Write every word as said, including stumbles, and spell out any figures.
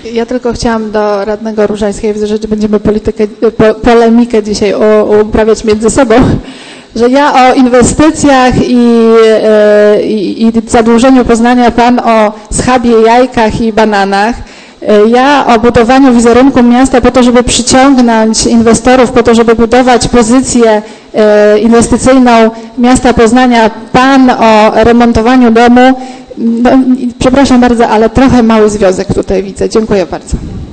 Ja tylko chciałam do radnego Różańskiego, widzę, że będziemy politykę, po, polemikę dzisiaj o, o uprawiać między sobą, że ja o inwestycjach i, i, i zadłużeniu Poznania, pan o schabie, jajkach i bananach. Ja o budowaniu wizerunku miasta po to, żeby przyciągnąć inwestorów, po to, żeby budować pozycję inwestycyjną miasta Poznania, pan o remontowaniu domu. No, przepraszam bardzo, ale trochę mały związek tutaj widzę. Dziękuję bardzo.